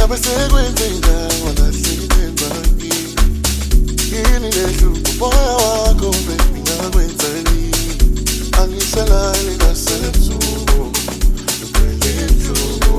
ngabe sekwenzeka walahlekembani yini lehlupho moya wakho baby ngakwenzani angisalali ngasebusuku ngwelebusuku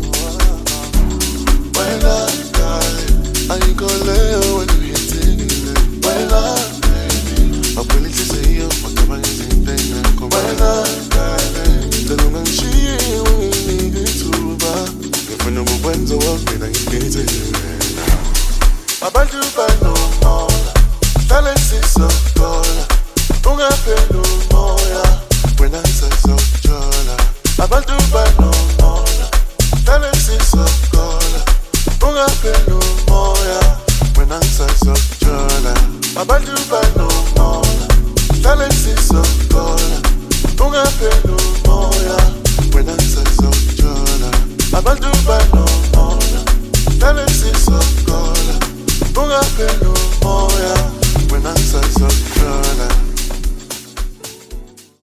when I die ayikho leyo when you hitting it when I abuela inhliziyo macabanga izinto engekho when I die ndelunga ngishiye nginika ithuba ngifuna ukukwenza wamina ngigithele abantu banomoya hlale sisokola ungapheli umoya wena ngisazokujola abantu banomoya hlale sisokola ungapheli umoya wena ngisazokujola abantu banomoya hlale sisokola ungapheli umoya wena ngisazokujola abantu banomoya hlale sisokola ungapheli umoya wena ngisazokujola